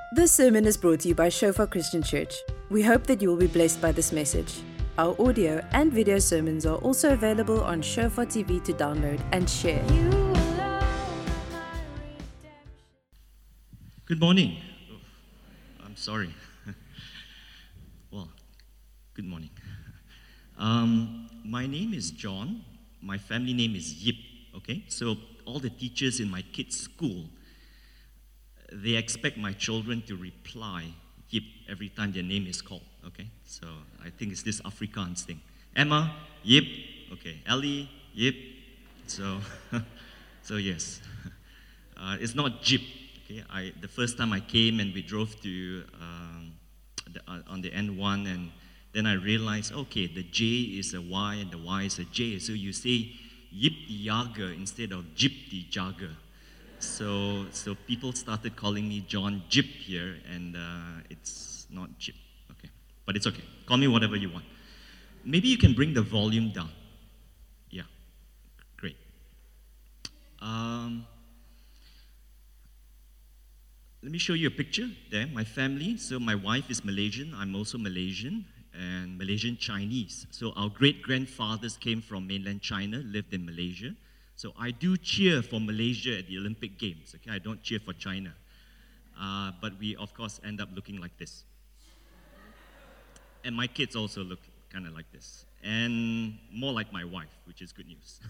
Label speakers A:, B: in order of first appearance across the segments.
A: This sermon is brought to you by Shofar Christian Church. We hope that you will be blessed by this message. Our audio and video sermons are also available on Shofar TV to download and share.
B: Good morning. I'm sorry. Well, good morning. My name is John. My family name is Yip. Okay, so all the teachers in my kids' school, they expect my children to reply Yip every time their name is called. Okay, so I think it's this Afrikaans thing. Emma, Yip. Okay, Ellie, Yip. So, so yes, it's not Jip. Okay, the first time I came and we drove to on the N1, and then I realized, okay, the J is a Y and the Y is a J, so you say Yip die Jager instead of Jip die Jager. So people started calling me John Jip here, and it's not Jip. Okay, but it's okay. Call me whatever you want. Maybe you can bring the volume down. Yeah, great. Let me show you a picture there. My family. So my wife is Malaysian. I'm also Malaysian and Malaysian Chinese. So our great-grandfathers came from mainland China, lived in Malaysia. So I do cheer for Malaysia at the Olympic Games. Okay, I don't cheer for China. But we, of course, end up looking like this. And my kids also look kind of like this. And more like my wife, which is good news.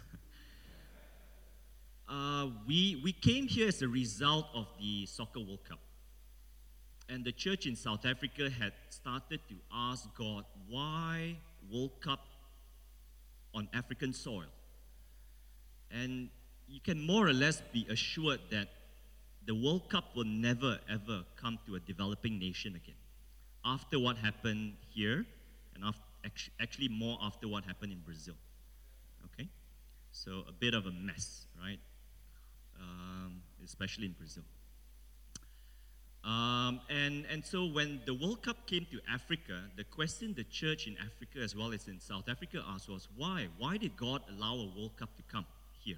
B: We came here as a result of the Soccer World Cup. And the church in South Africa had started to ask God, why World Cup on African soil? And you can more or less be assured that the World Cup will never ever come to a developing nation again. After what happened here, and actually more after what happened in Brazil. Okay? So a bit of a mess, right? Especially in Brazil. And so when the World Cup came to Africa, the question the church in Africa as well as in South Africa asked was, why? Why did God allow a World Cup to come here?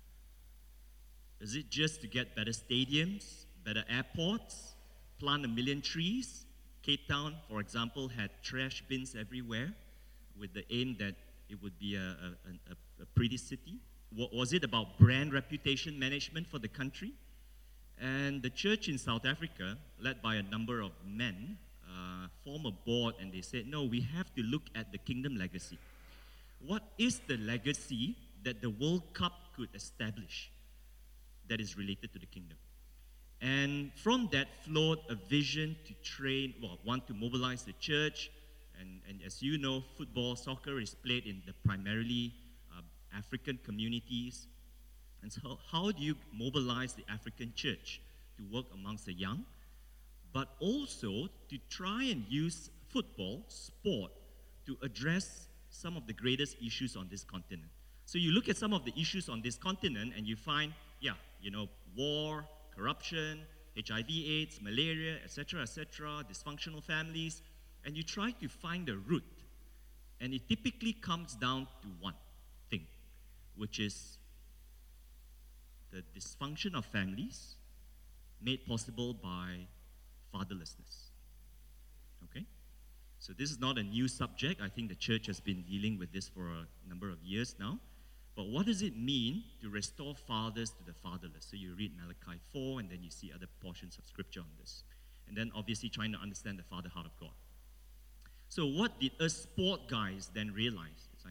B: Is it just to get better stadiums, better airports, plant 1 million trees? Cape Town, for example, had trash bins everywhere with the aim that it would be a pretty city. Was it about brand reputation management for the country? And the church in South Africa, led by a number of men, formed a board and they said, no, we have to look at the kingdom legacy. What is the legacy that the World Cup could establish that is related to the kingdom? And from that flowed a vision to train, one, to mobilize the church. And as you know, football, soccer is played in the primarily African communities. And so how do you mobilize the African church to work amongst the young, but also to try and use football, sport, to address some of the greatest issues on this continent? So you look at some of the issues on this continent and you find, war, corruption, HIV/AIDS, malaria, etc., dysfunctional families, and you try to find a root. And it typically comes down to one thing, which is the dysfunction of families made possible by fatherlessness. Okay? So this is not a new subject. I think the church has been dealing with this for a number of years now. But what does it mean to restore fathers to the fatherless? So you read Malachi 4, and then you see other portions of scripture on this. And then obviously trying to understand the father heart of God. So what did us sport guys then realize? It's like,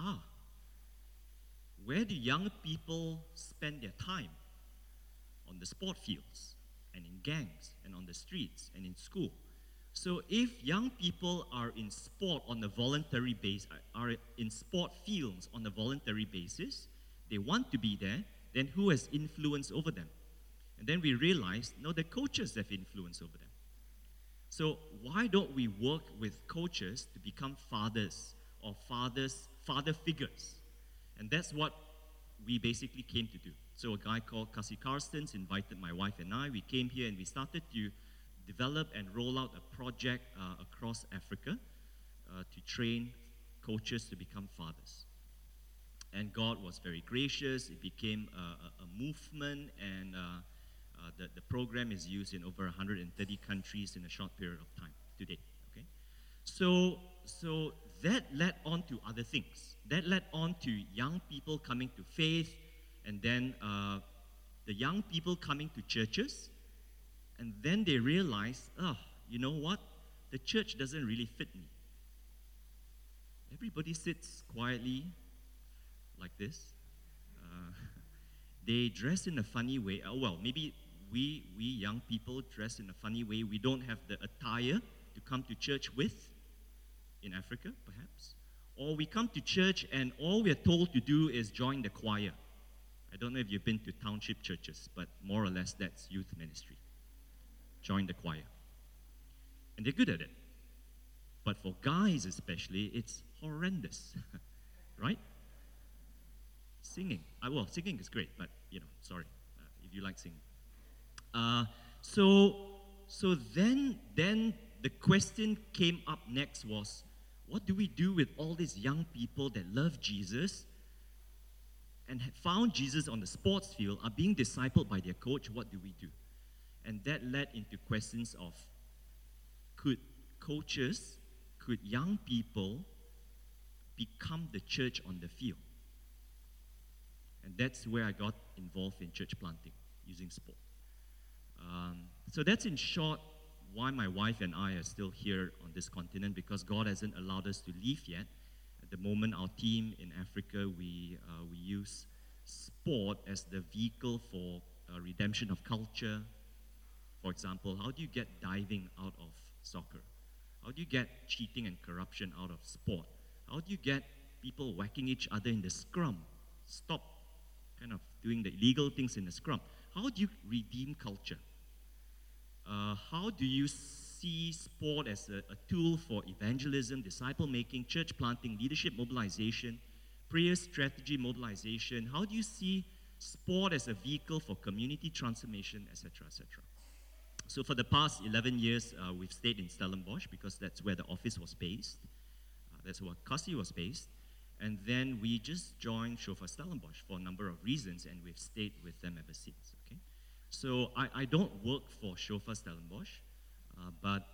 B: where do young people spend their time? On the sport fields, and in gangs, and on the streets, and in school. So if young people are in sport on a voluntary basis, are in sport fields on a voluntary basis, they want to be there, then who has influence over them? And then we realized, no, the coaches have influence over them. So why don't we work with coaches to become fathers or father figures? And that's what we basically came to do. So a guy called Cassie Carstens invited my wife and I. We came here and we started to develop and roll out a project across Africa to train coaches to become fathers. And God was very gracious. It became a movement, and The program is used in over 130 countries in a short period of time to date. Okay, so that led on to other things. That led on to young people coming to faith, and then the young people coming to churches, and then they realized, oh, you know what? The church doesn't really fit me. Everybody sits quietly like this. They dress in a funny way. Well, maybe we young people dress in a funny way. We don't have the attire to come to church with in Africa, perhaps. Or we come to church and all we're told to do is join the choir. I don't know if you've been to township churches, but more or less that's youth ministry. Join the choir. And they're good at it. But for guys especially, it's horrendous, right? Singing. Well, singing is great, but, sorry, if you like singing. So then the question came up next was, what do we do with all these young people that love Jesus and had found Jesus on the sports field, are being discipled by their coach? What do we do? And that led into questions of, could young people become the church on the field? And that's where I got involved in church planting, using sport. So that's in short why my wife and I are still here on this continent, because God hasn't allowed us to leave yet. At the moment, our team in Africa, we use sport as the vehicle for redemption of culture. For example, how do you get diving out of soccer? How do you get cheating and corruption out of sport? How do you get people whacking each other in the scrum? Stop kind of doing the illegal things in the scrum. How do you redeem culture? How do you see sport as a tool for evangelism, disciple making, church planting, leadership mobilization, prayer strategy mobilization? How do you see sport as a vehicle for community transformation, etc., etc.? So for the past 11 years, we've stayed in Stellenbosch because that's where the office was based. That's where Kasi was based. And then we just joined Shofar Stellenbosch for a number of reasons, and we've stayed with them ever since. Okay, so I don't work for Shofar Stellenbosch, but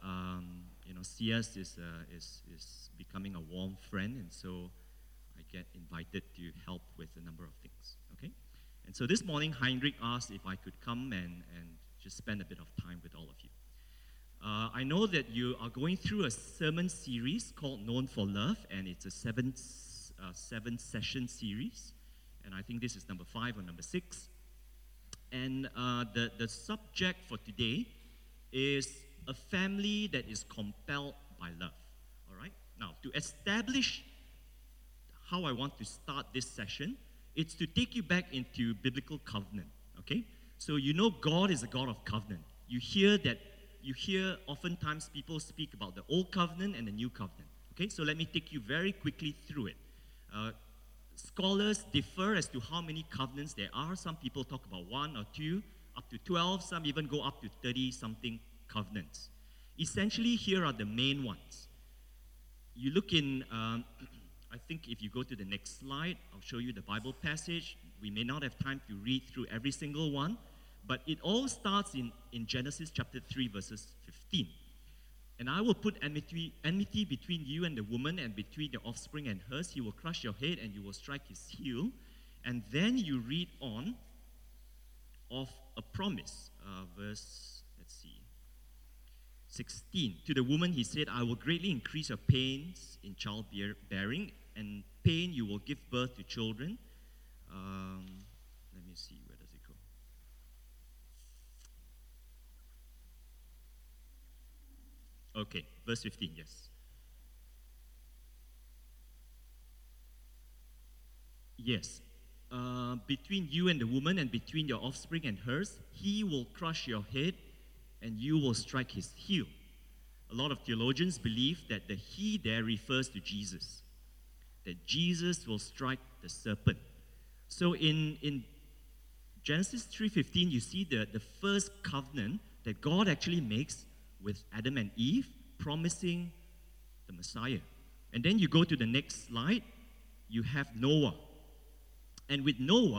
B: CS is becoming a warm friend, and so I get invited to help with a number of things. Okay, and so this morning Heinrich asked if I could come and just spend a bit of time with all of you. I know that you are going through a sermon series called Known for Love, and it's a seven-session series, and I think this is number 5 or number 6. And the subject for today is a family that is compelled by love. All right? Now, to establish how I want to start this session, it's to take you back into biblical covenant. Okay? So God is a God of covenant. You hear oftentimes people speak about the old covenant and the new covenant. Okay, so let me take you very quickly through it. Scholars differ as to how many covenants there are. Some people talk about 1 or 2, up to 12. Some even go up to 30-something covenants. Essentially, here are the main ones. You look in, I think if you go to the next slide, I'll show you the Bible passage. We may not have time to read through every single one, but it all starts in Genesis chapter 3, verses 15. And I will put enmity between you and the woman, and between your offspring and hers. He will crush your head, and you will strike his heel. And then you read on of a promise. Verse, 16. To the woman he said, I will greatly increase your pains in childbearing, and pain you will give birth to children. Let me see, where does it go? Okay, verse 15, yes. Yes. Between you and the woman, and between your offspring and hers, he will crush your head, and you will strike his heel. A lot of theologians believe that the he there refers to Jesus, that Jesus will strike the serpent. So in Genesis 3:15, you see the first covenant that God actually makes with Adam and Eve, promising the Messiah. And then you go to the next slide, you have Noah. And with Noah,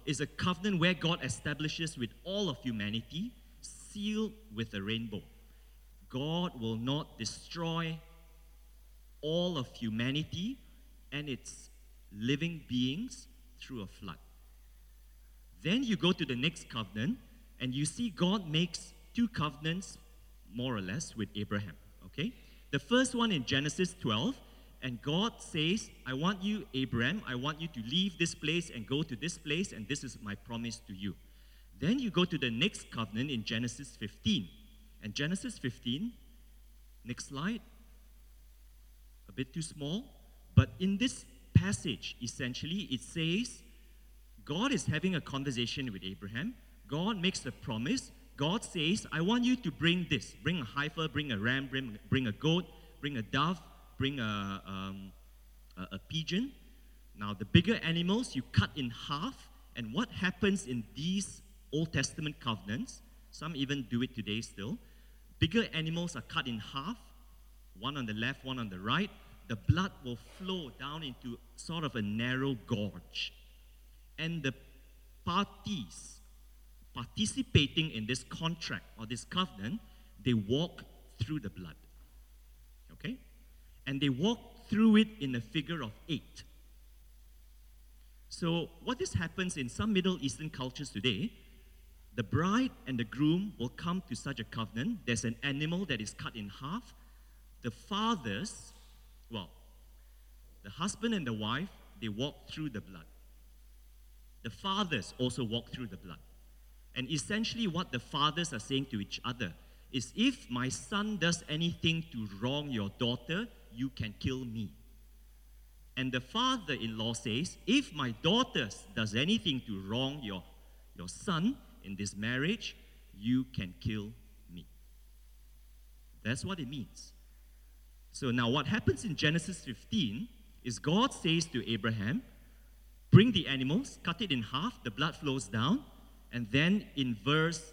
B: is a covenant where God establishes with all of humanity, sealed with a rainbow. God will not destroy all of humanity and its living beings through a flood. Then you go to the next covenant, and you see God makes two covenants, more or less, with Abraham. Okay? The first one in Genesis 12, and God says, I want you, Abraham, I want you to leave this place and go to this place, and this is my promise to you. Then you go to the next covenant in Genesis 15. And Genesis 15, next slide, a bit too small, but in this passage, essentially, it says, God is having a conversation with Abraham. God makes a promise. God says, I want you to bring this. Bring a heifer, bring a ram, bring a goat, bring a dove, bring a pigeon. Now, the bigger animals, you cut in half. And what happens in these Old Testament covenants, some even do it today still, bigger animals are cut in half, one on the left, one on the right. The blood will flow down into sort of a narrow gorge. And the parties participating in this contract or this covenant, they walk through the blood. Okay? And they walk through it in a figure of 8. So what this happens in some Middle Eastern cultures today, the bride and the groom will come to such a covenant. There's an animal that is cut in half. The fathers, the husband and the wife, they walk through the blood. The fathers also walk through the blood. And essentially what the fathers are saying to each other is, if my son does anything to wrong your daughter, you can kill me. And the father-in-law says, if my daughter does anything to wrong your son in this marriage, you can kill me. That's what it means. So now what happens in Genesis 15 is God says to Abraham, bring the animals, cut it in half, the blood flows down, and then in verse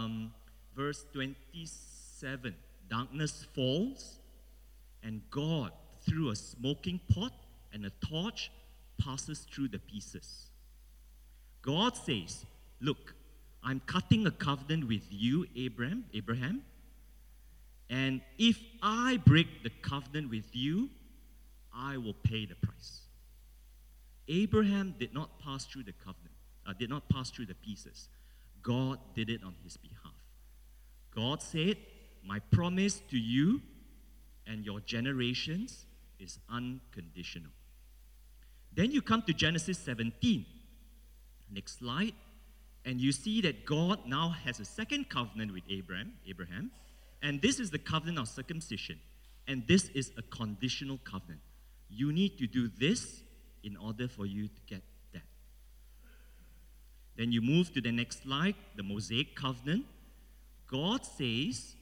B: 27, darkness falls, and God, through a smoking pot and a torch, passes through the pieces. God says, look, I'm cutting a covenant with you, Abraham, and if I break the covenant with you, I will pay the price. Abraham did not pass through the covenant, did not pass through the pieces. God did it on his behalf. God said, my promise to you and your generations is unconditional. Then you come to Genesis 17. Next slide. And you see that God now has a second covenant with Abraham, and this is the covenant of circumcision. And this is a conditional covenant. You need to do this in order for you to get that. Then you move to the next slide, the Mosaic covenant. God says,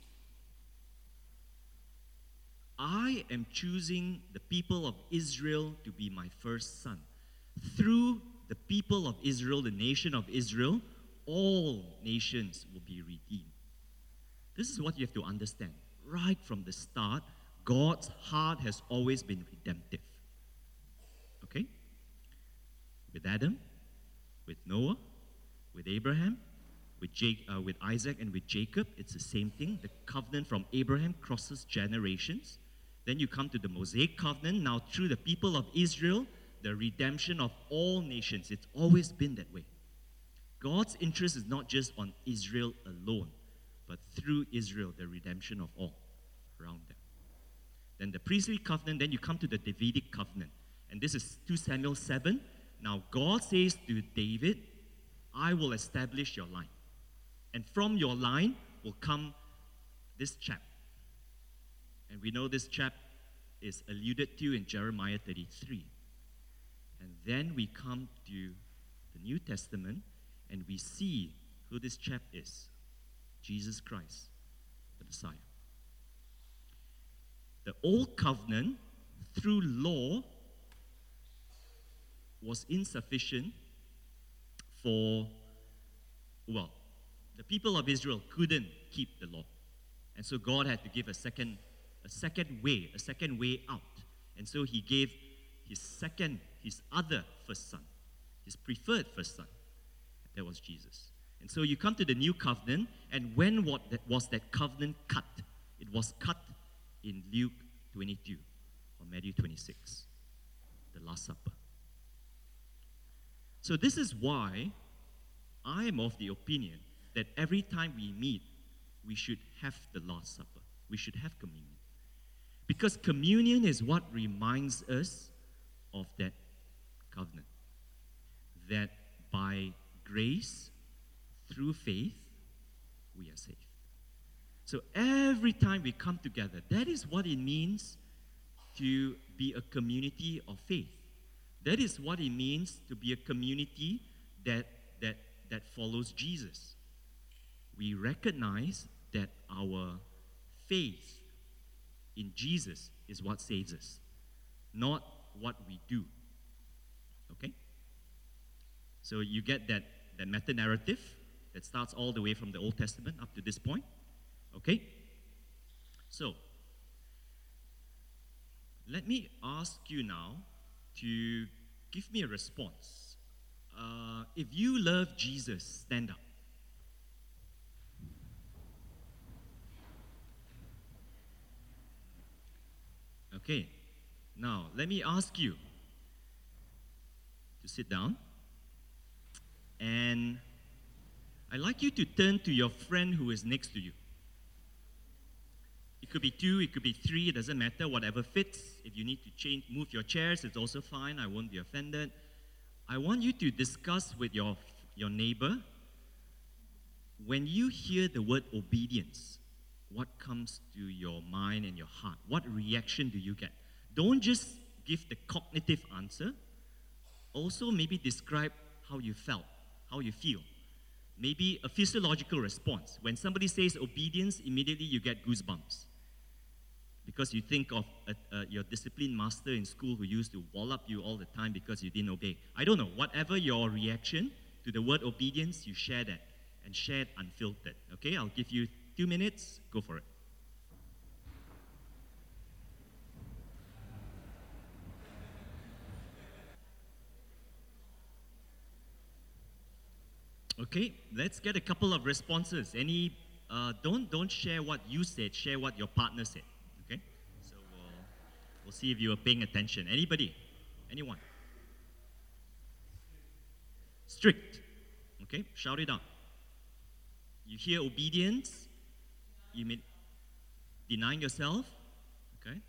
B: I am choosing the people of Israel to be my first son. Through the people of Israel, the nation of Israel, all nations will be redeemed. This is what you have to understand. Right from the start, God's heart has always been redemptive. Okay? With Adam, with Noah, with Abraham, with Isaac and with Jacob, it's the same thing. The covenant from Abraham crosses generations. Then you come to the Mosaic covenant. Now through the people of Israel, the redemption of all nations. It's always been that way. God's interest is not just on Israel alone, but through Israel, the redemption of all around them. Then the priestly covenant, then you come to the Davidic covenant. And this is 2 Samuel 7. Now God says to David, I will establish your line. And from your line will come this chap. And we know this chap is alluded to in Jeremiah 33. And then we come to the New Testament and we see who this chap is. Jesus Christ, the Messiah. The old covenant, through law, was insufficient for, the people of Israel couldn't keep the law. And so God had to give a second way out. And so he gave his other first son, his preferred first son. That was Jesus. And so you come to the new covenant, and when was that covenant cut? It was cut in Luke 22 or Matthew 26, the Last Supper. So this is why I am of the opinion that every time we meet, we should have the Last Supper. We should have communion. Because communion is what reminds us of that covenant. That by grace, through faith, we are saved. So every time we come together, that is what it means to be a community of faith. That is what it means to be a community that follows Jesus. We recognize that our faith in Jesus is what saves us, not what we do. Okay? So you get that meta-narrative that starts all the way from the Old Testament up to this point. Okay? So, let me ask you now to give me a response. If you love Jesus, stand up. Okay. Now, let me ask you to sit down. And I'd like you to turn to your friend who is next to you. It could be 2, it could be 3, it doesn't matter, whatever fits. If you need to move your chairs, it's also fine, I won't be offended. I want you to discuss with your neighbor, when you hear the word obedience, what comes to your mind and your heart? What reaction do you get? Don't just give the cognitive answer. Also, maybe describe how you felt, how you feel. Maybe a physiological response. When somebody says obedience, immediately you get goosebumps. Because you think of your discipline master in school who used to wallop you all the time because you didn't obey. I don't know, whatever your reaction to the word obedience, you share that. And share it unfiltered. Okay, I'll give you 2 minutes. Go for it. Okay, let's get a couple of responses. Don't share what you said. Share what your partner said. Okay, so we'll see if you are paying attention. Anybody? Anyone? Strict. Okay, shout it out. You hear obedience, you mean denying yourself, okay?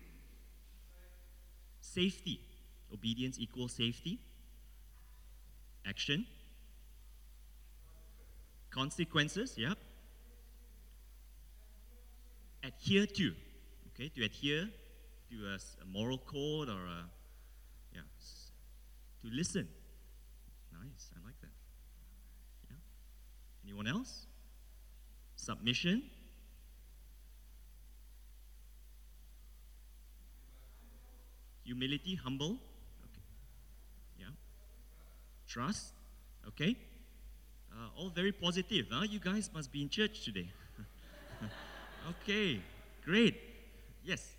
B: Safety. Obedience equals safety. Action. Consequences, yep. Adhere to, okay? To adhere to a moral code or to listen. Nice, I like that. Yeah. Anyone else? Submission. Humility, humble. Okay. Yeah. Trust. Okay. All very positive. Huh? You guys must be in church today. Okay. Great. Yes.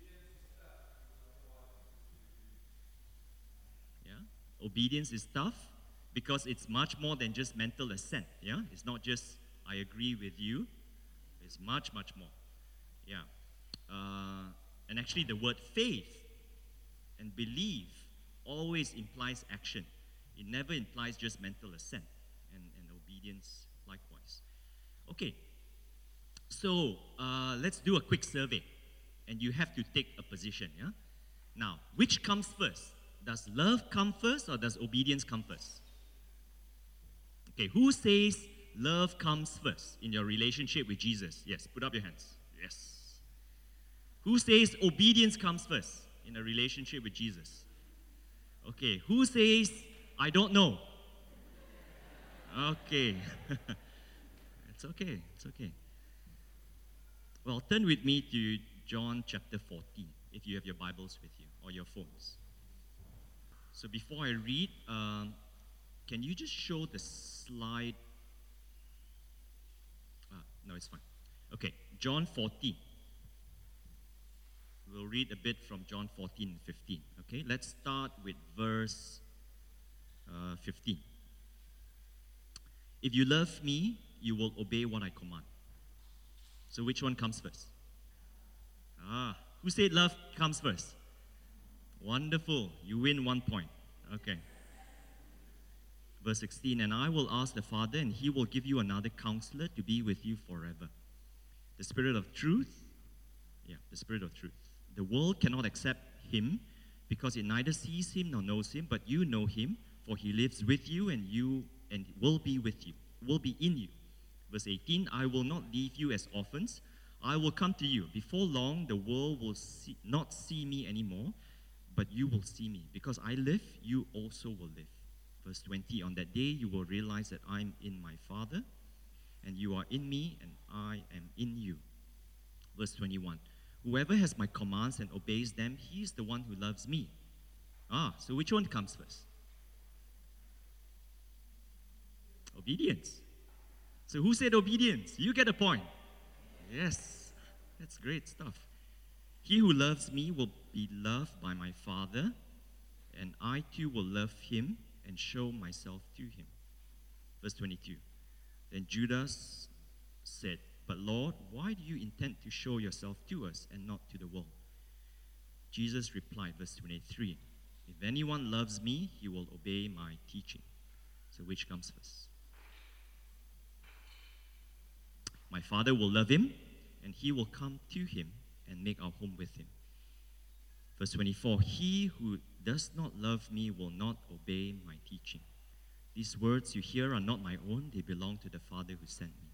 B: Yeah. Obedience is tough because it's much more than just mental assent. Yeah. It's not just I agree with you. It's much, much more. Yeah. And actually, the word faith and believe always implies action. It never implies just mental assent and obedience likewise. Okay. So, let's do a quick survey. And you have to take a position, yeah? Now, which comes first? Does love come first or does obedience come first? Okay, who says love comes first in your relationship with Jesus? Yes, put up your hands. Yes. Who says obedience comes first in a relationship with Jesus? Okay, who says I don't know? Okay. It's okay, it's okay. Well, turn with me to John chapter 14, if you have your Bibles with you or your phones. So before I read, can you just show the slide? No, it's fine. Okay, John 14. We'll read a bit from John 14 and 15. Okay, let's start with verse 15. If you love me, you will obey what I command. So which one comes first? Who said love comes first? Wonderful. You win 1 point. Okay. Verse 16, and I will ask the Father, and he will give you another counselor to be with you forever. The Spirit of truth. Yeah, the Spirit of truth. The world cannot accept him because it neither sees him nor knows him, but you know him, for he lives with you and will be with you, will be in you. Verse 18, I will not leave you as orphans. I will come to you. Before long, the world will not see me anymore, but you will see me. Because I live, you also will live. Verse 20, on that day you will realize that I am in my Father, and you are in me, and I am in you. Verse 21, whoever has my commands and obeys them, he is the one who loves me. So which one comes first? Obedience. So who said obedience? You get a point. Yes, that's great stuff. He who loves me will be loved by my Father, and I too will love him and show myself to him. Verse 22. Then Judas said, but Lord, why do you intend to show yourself to us and not to the world? Jesus replied, verse 23, if anyone loves me, he will obey my teaching. So which comes first? My Father will love him, and he will come to him and make our home with him. Verse 24, he who does not love me will not obey my teaching. These words you hear are not my own, they belong to the Father who sent me.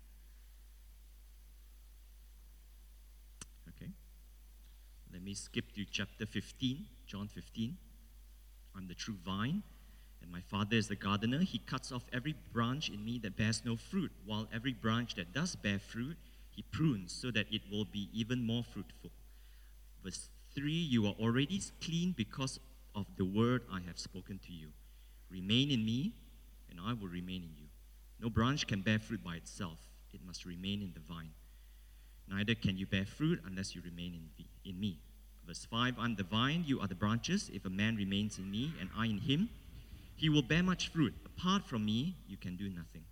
B: Okay, let me skip to chapter 15, John 15. I'm the true vine, and my Father is the gardener. He cuts off every branch in me that bears no fruit, while every branch that does bear fruit, he prunes so that it will be even more fruitful. Verse 3, you are already clean because of the word I have spoken to you. Remain in me, and I will remain in you. No branch can bear fruit by itself. It must remain in the vine. Neither can you bear fruit unless you remain in me. Verse 5, I'm the vine, you are the branches. If a man remains in me, and I in him, he will bear much fruit. Apart from me, you can do nothing.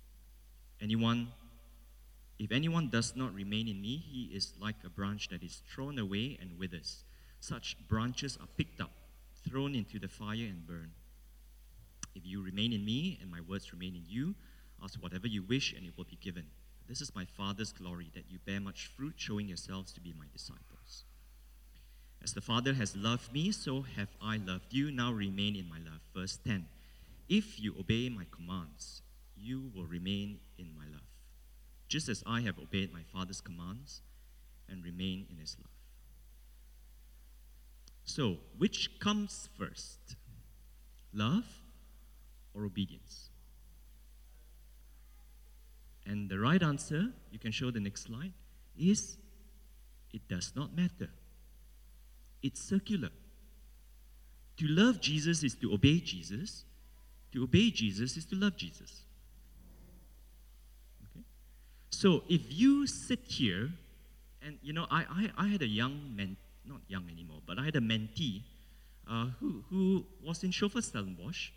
B: If anyone does not remain in me, he is like a branch that is thrown away and withers. Such branches are picked up, thrown into the fire and burned. If you remain in me and my words remain in you, ask whatever you wish and it will be given. This is my Father's glory, that you bear much fruit, showing yourselves to be my disciples. As the Father has loved me, so have I loved you. Now remain in my love. Verse 10, if you obey my commands, you will remain in my love, just as I have obeyed my Father's commands and remain in his love. So, which comes first? Love or obedience? And the right answer, you can show the next slide, is it does not matter. It's circular. To love Jesus is to obey Jesus. To obey Jesus is to love Jesus. Okay? So if you sit here, and I had a not young anymore, but I had a mentee who was in Shofar Stellenbosch,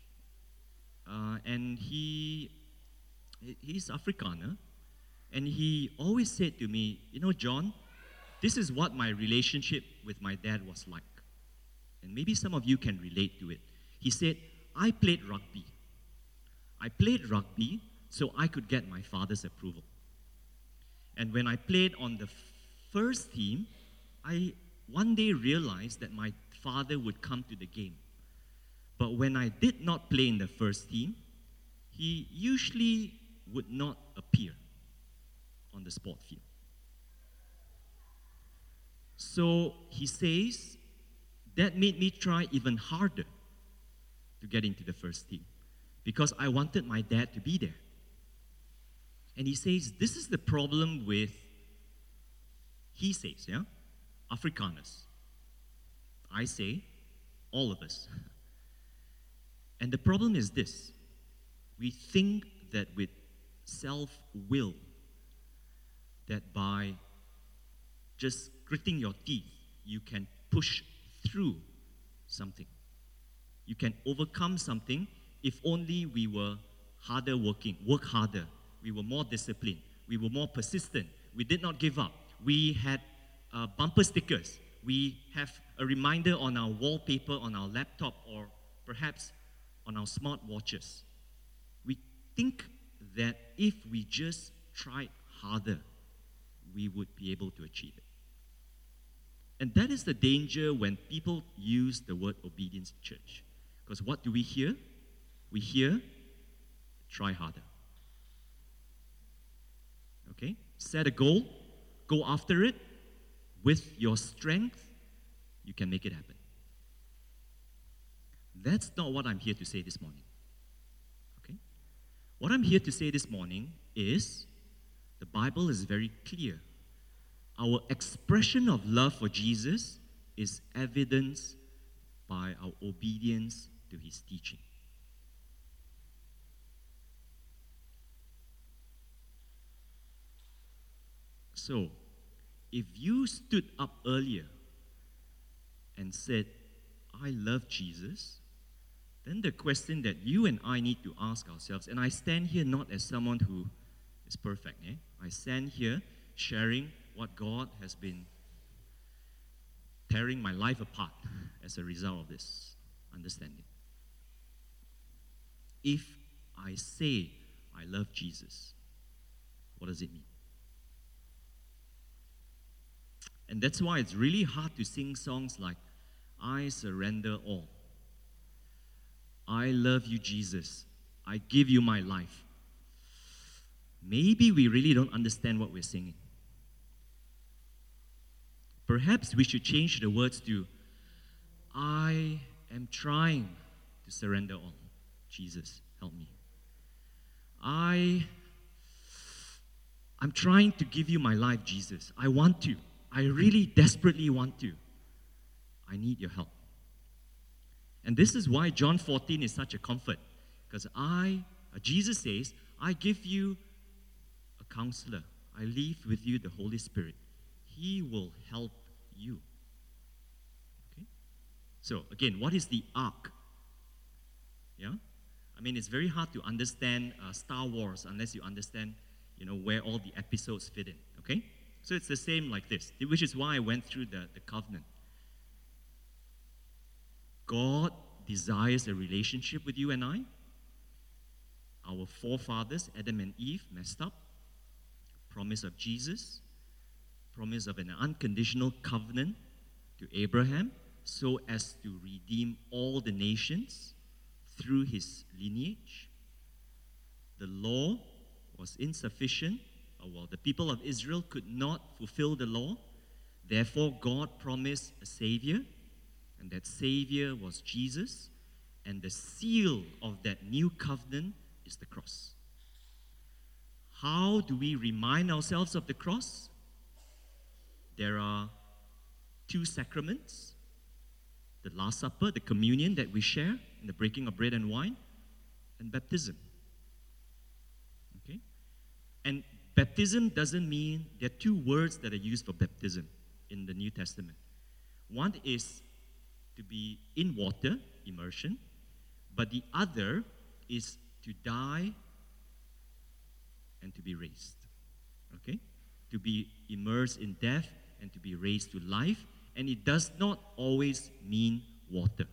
B: and he's Afrikaner, and he always said to me, John, this is what my relationship with my dad was like. And maybe some of you can relate to it. He said, I played rugby. I played rugby so I could get my father's approval. And when I played on the first team, I one day realized that my father would come to the game. But when I did not play in the first team, he usually would not appear on the sport field. So he says, that made me try even harder to get into the first team because I wanted my dad to be there. And he says, this is the problem with, he says, Afrikaners. I say, all of us. And the problem is this. We think that with self-will, that by just gritting your teeth, you can push through something. You can overcome something if only we were work harder. We were more disciplined. We were more persistent. We did not give up. We had bumper stickers. We have a reminder on our wallpaper, on our laptop, or perhaps on our smart watches. We think that if we just tried harder, we would be able to achieve it. And that is the danger when people use the word obedience in church. Because what do we hear? We hear, try harder. Okay? Set a goal, go after it. With your strength, you can make it happen. That's not what I'm here to say this morning. Okay? What I'm here to say this morning is the Bible is very clear. Our expression of love for Jesus is evidenced by our obedience to his teaching. So, if you stood up earlier and said, I love Jesus, then the question that you and I need to ask ourselves, and I stand here not as someone who is perfect, I stand here sharing what God has been tearing my life apart as a result of this understanding. If I say I love Jesus, what does it mean? And that's why it's really hard to sing songs like, I surrender all. I love you, Jesus. I give you my life. Maybe we really don't understand what we're singing. Perhaps we should change the words to, I am trying to surrender all. Jesus, help me. I'm trying to give you my life, Jesus. I want to. I really desperately want to. I need your help. And this is why John 14 is such a comfort. Because Jesus says, I give you a counselor. I leave with you the Holy Spirit. He will help you. Okay? So, again, what is the ark? Yeah? I mean, it's very hard to understand Star Wars unless you understand, where all the episodes fit in. Okay? So it's the same like this, which is why I went through the covenant. God desires a relationship with you and I. Our forefathers, Adam and Eve, messed up. Promise of Jesus. Promise of an unconditional covenant to Abraham so as to redeem all the nations through his lineage. The law was insufficient. Well, the people of Israel could not fulfill the law. Therefore, God promised a Savior, and that Savior was Jesus. And the seal of that new covenant is the cross. How do we remind ourselves of the cross? There are two sacraments. The Last Supper, the communion that we share, and the breaking of bread and wine, and baptism. Okay? And baptism doesn't mean, there are two words that are used for baptism in the New Testament. One is to be in water, immersion, but the other is to die and to be raised. Okay? To be immersed in death and to be raised to life, and it does not always mean water.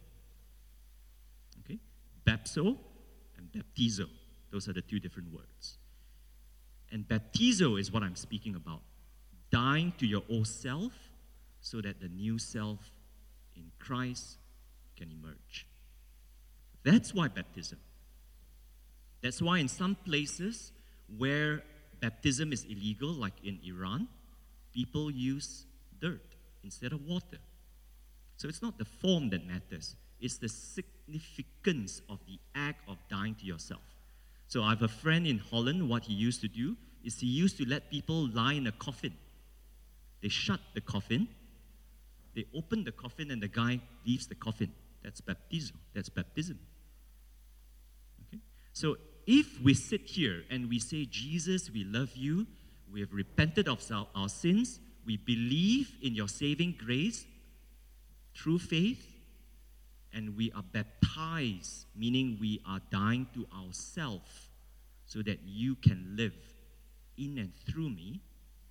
B: Okay? Bapso and baptizo, those are the two different words. And baptizo is what I'm speaking about. Dying to your old self so that the new self in Christ can emerge. That's why baptism. That's why in some places where baptism is illegal, like in Iran, people use dirt instead of water. So it's not the form that matters. It's the significance of the act of dying to yourself. So I have a friend in Holland. What he used to do is he used to let people lie in a coffin. They shut the coffin, they open the coffin, and the guy leaves the coffin. That's baptism. That's baptism. Okay? So if we sit here and we say, Jesus, we love you, we have repented of our sins, we believe in your saving grace through faith, and we are baptized, meaning we are dying to ourselves so that you can live in and through me,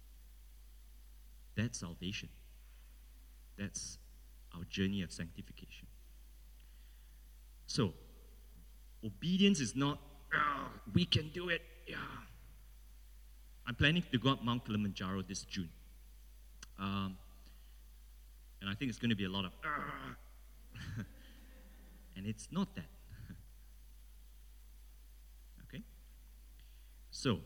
B: that's salvation. That's our journey of sanctification. So, obedience is not, we can do it. Yeah. I'm planning to go up Mount Kilimanjaro this June. And I think it's going to be a lot of, and it's not that. Okay? So,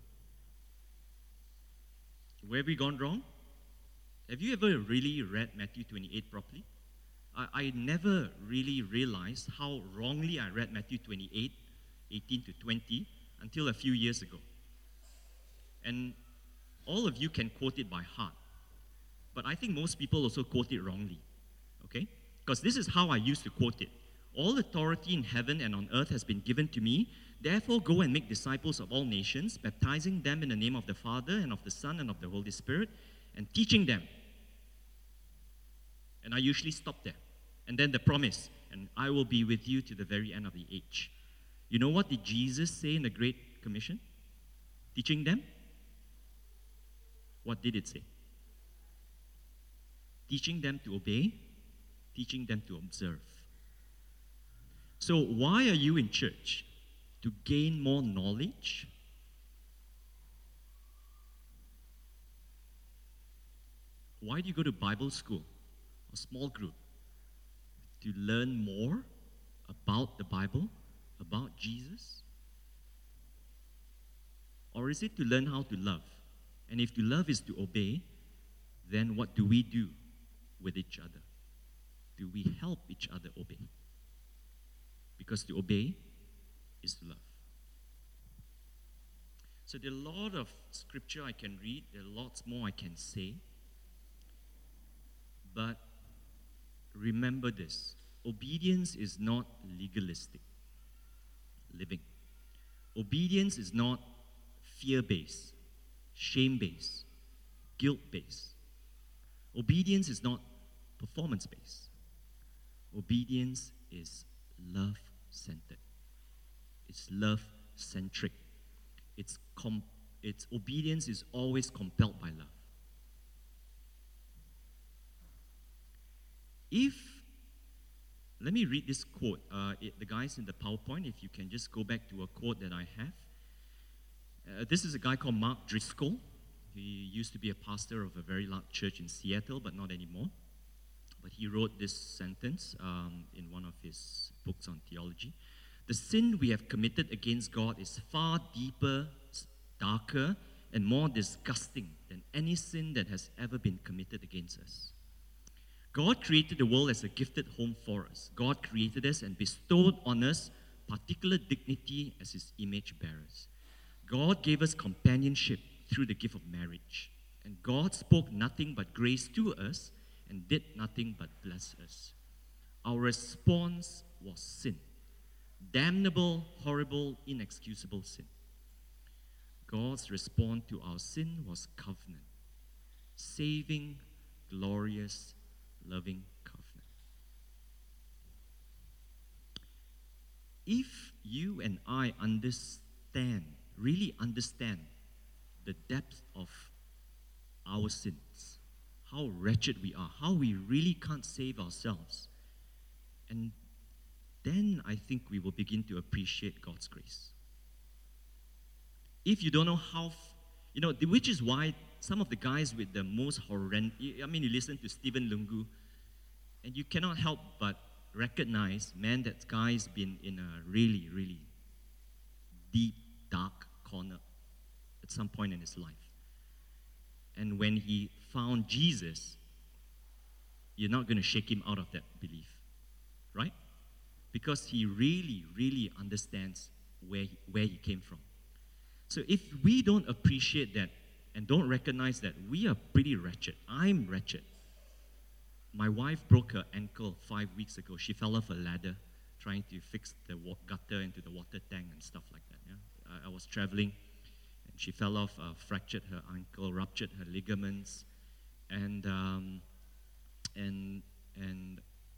B: where have we gone wrong? Have you ever really read Matthew 28 properly? I never really realized how wrongly I read Matthew 28, 18 to 20, until a few years ago. And all of you can quote it by heart. But I think most people also quote it wrongly. Okay? Because this is how I used to quote it. All authority in heaven and on earth has been given to me. Therefore, go and make disciples of all nations, baptizing them in the name of the Father and of the Son and of the Holy Spirit, and teaching them. And I usually stop there. And then the promise, and I will be with you to the very end of the age. You know what did Jesus say in the Great Commission? Teaching them? What did it say? Teaching them to obey, teaching them to observe. So why are you in church? To gain more knowledge? Why do you go to Bible school or small group? To learn more about the Bible, about Jesus? Or is it to learn how to love? And if to love is to obey, then what do we do with each other? Do we help each other obey? Because to obey is to love. So there are a lot of scripture I can read, there are lots more I can say. But remember this, obedience is not legalistic living. Obedience is not fear-based, shame-based, guilt-based. Obedience is not performance-based. Obedience is love-centered. It's love-centric. Its obedience is always compelled by love. Let me read this quote. The guys in the PowerPoint, if you can just go back to a quote that I have. This is a guy called Mark Driscoll. He used to be a pastor of a very large church in Seattle, but not anymore. But he wrote this sentence in one of his books on theology. The sin we have committed against God is far deeper, darker, and more disgusting than any sin that has ever been committed against us. God created the world as a gifted home for us. God created us and bestowed on us particular dignity as His image bearers. God gave us companionship through the gift of marriage. And God spoke nothing but grace to us and did nothing but bless us. Our response was sin. Damnable, horrible, inexcusable sin. God's response to our sin was covenant. Saving, glorious, loving covenant. If you and I really understand the depth of our sins, how wretched we are, how we really can't save ourselves, and then I think we will begin to appreciate God's grace. If you don't know how, which is why some of the guys with the most horrendous, you listen to Stephen Lungu, and you cannot help but recognize, man, that guy's been in a really, really deep, dark corner at some point in his life. And when he found Jesus, you're not going to shake him out of that belief, right? Because he really, really understands where he came from. So if we don't appreciate that and don't recognize that we are pretty wretched, I'm wretched. My wife broke her ankle 5 weeks ago. She fell off a ladder trying to fix the gutter into the water tank and stuff like that. Yeah? I was traveling, and she fell off, fractured her ankle, ruptured her ligaments, and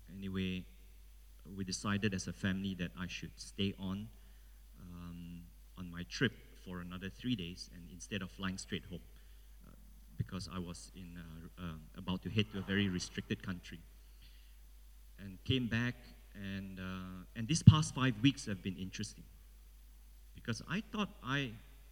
B: anyway, we decided as a family that I should stay on. on my trip for another 3 days, and instead of flying straight home, because I was about to head to a very restricted country, and came back, and these past 5 weeks have been interesting, because I thought I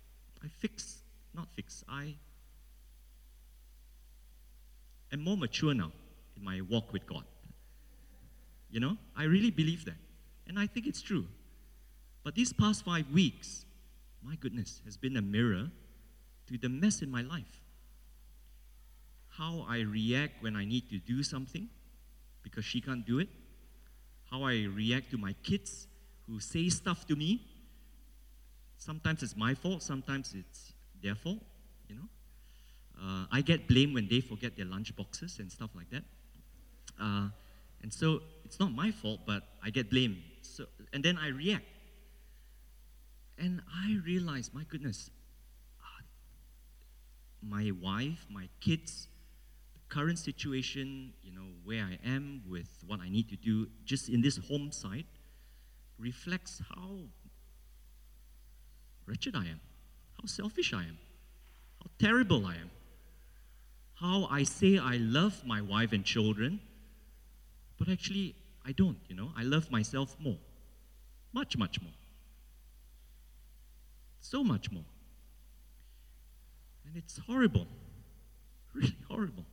B: am more mature now in my walk with God. You know, I really believe that, and I think it's true. But these past 5 weeks, my goodness, has been a mirror to the mess in my life. How I react when I need to do something because she can't do it. How I react to my kids who say stuff to me. Sometimes it's my fault, sometimes it's their fault, you know. I get blamed when they forget their lunch boxes and stuff like that. And so it's not my fault, but I get blamed. And then I react. And I realize, my goodness, my wife, my kids, the current situation, you know, where I am with what I need to do just in this home site reflects how wretched I am, how selfish I am, how terrible I am, how I say I love my wife and children, but actually I don't, you know. I love myself more, much, much more. So much more. And it's horrible, really horrible.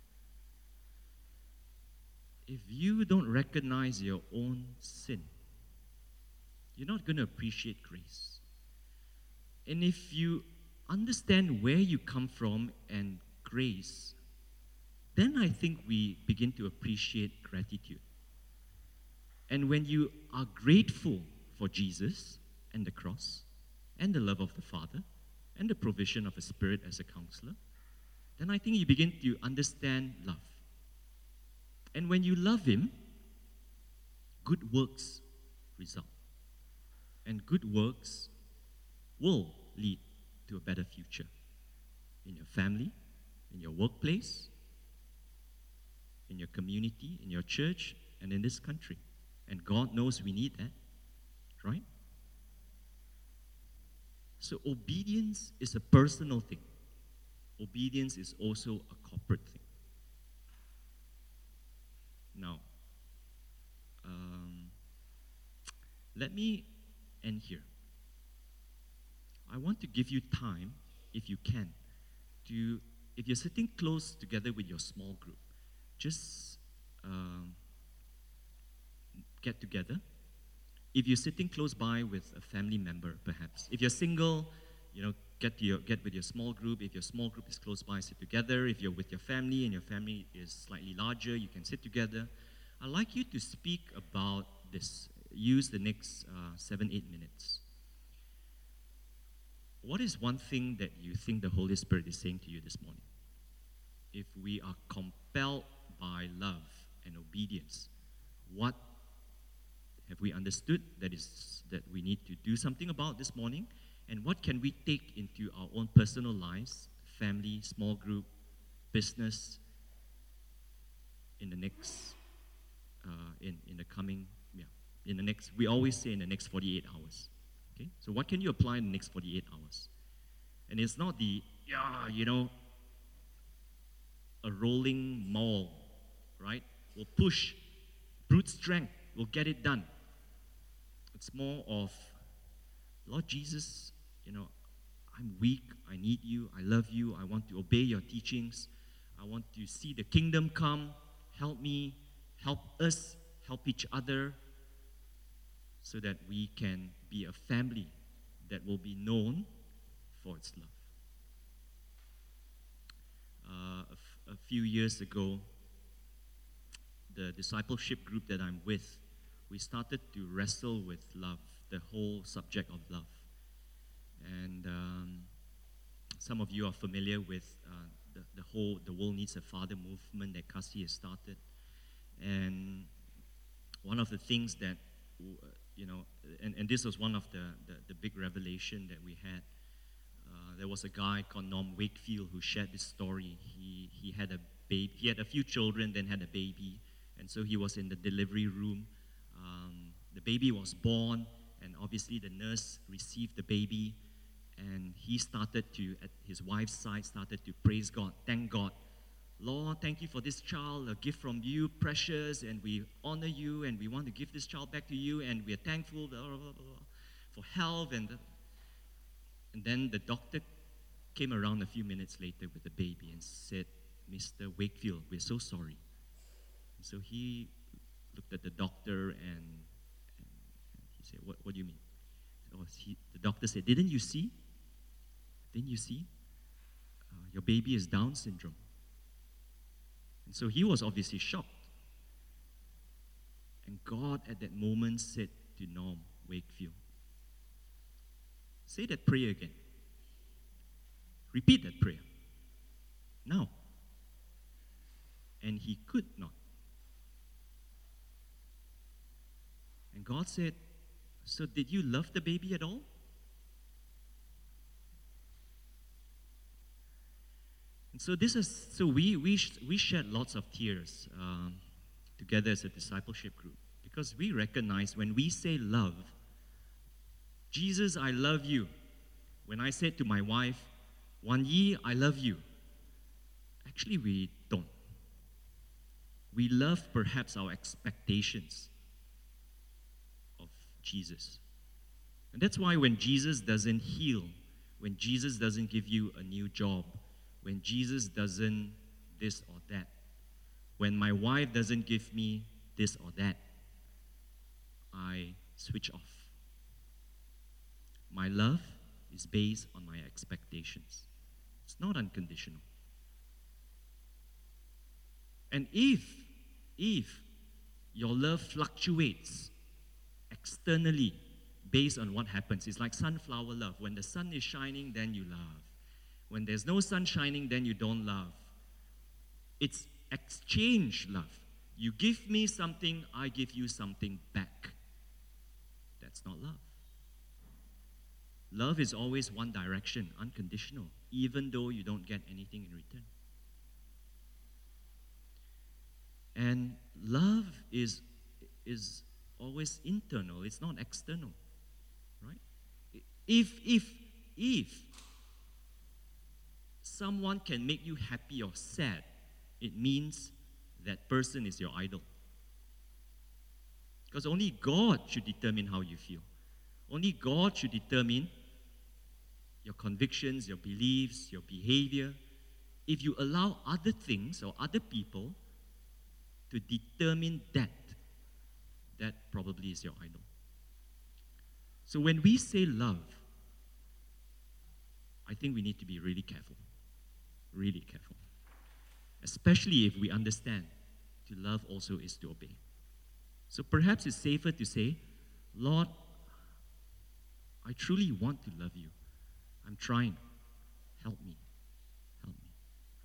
B: If you don't recognize your own sin, you're not going to appreciate grace. And if you understand where you come from and grace, then I think we begin to appreciate gratitude. And when you are grateful for Jesus and the cross, and the love of the Father, and the provision of a Spirit as a counselor, then I think you begin to understand love. And when you love Him, good works result. And good works will lead to a better future in your family, in your workplace, in your community, in your church, and in this country. And God knows we need that, right? So obedience is a personal thing. Obedience is also a corporate thing. Now, let me end here. I want to give you time, if you can, if you're sitting close together with your small group, just get together. If you're sitting close by with a family member, perhaps. If you're single, you know, get with your small group. If your small group is close by, sit together. If you're with your family and your family is slightly larger, you can sit together. I'd like you to speak about this. Use the next 7-8 minutes. What is one thing that you think the Holy Spirit is saying to you this morning? If we are compelled by love and obedience, what have we understood that we need to do something about this morning? And what can we take into our own personal lives, family, small group, business, in the next, we always say in the next 48 hours. Okay? So what can you apply in the next 48 hours? And it's not a rolling maul, right? We'll push, brute strength, we'll get it done. It's more of, Lord Jesus, you know, I'm weak, I need you, I love you, I want to obey your teachings, I want to see the kingdom come, help me, help us, help each other, so that we can be a family that will be known for its love. A few years ago, the discipleship group that I'm with, we started to wrestle with love, the whole subject of love. And some of you are familiar with the World Needs a Father movement that Kasi has started. And one of the things that, and this was one of the big revelation that we had. There was a guy called Norm Wakefield who shared this story. He had a baby. He had a few children, then had a baby. And so he was in the delivery room. The baby was born, and obviously the nurse received the baby, and he started to, at his wife's side, started to praise God, thank God. Lord, thank you for this child, a gift from you, precious, and we honor you, and we want to give this child back to you, and we are thankful for health. And then the doctor came around a few minutes later with the baby and said, Mr. Wakefield, we're so sorry. And so he looked at the doctor and he said, what do you mean? The doctor said, didn't you see? Didn't you see? Your baby is Down syndrome. And so he was obviously shocked. And God at that moment said to Norm Wakefield, say that prayer again. Repeat that prayer. Now. And he could not. And God said, so did you love the baby at all? And so we shared lots of tears together as a discipleship group, because we recognize when we say love, Jesus, I love you. When I said to my wife, Wan Yi, I love you. Actually, we don't. We love perhaps our expectations of Jesus. And that's why when Jesus doesn't heal, when Jesus doesn't give you a new job, when Jesus doesn't this or that, when my wife doesn't give me this or that, I switch off. My love is based on my expectations. It's not unconditional. And if your love fluctuates externally based on what happens, it's like sunflower love. When the sun is shining, then you love. When there's no sun shining, then you don't love. It's exchange love. You give me something, I give you something back. That's not love. Love is always one direction, unconditional, even though you don't get anything in return. And love is always internal, it's not external, right? If someone can make you happy or sad, it means that person is your idol. Because only God should determine how you feel. Only God should determine your convictions, your beliefs, your behavior. If you allow other things or other people to determine that probably is your idol. So when we say love, I think we need to be really careful. Really careful. Especially if we understand to love also is to obey. So perhaps it's safer to say, Lord, I truly want to love you. I'm trying. Help me. Help me.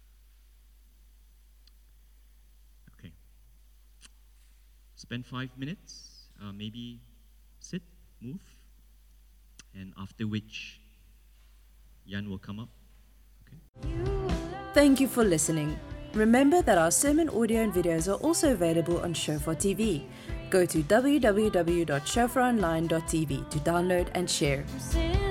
B: Okay. Spend 5 minutes. Maybe sit, move. And after which, Yan will come up. Okay.
A: Thank you for listening. Remember that our sermon audio and videos are also available on Shofar TV. Go to www.shofaronline.tv to download and share.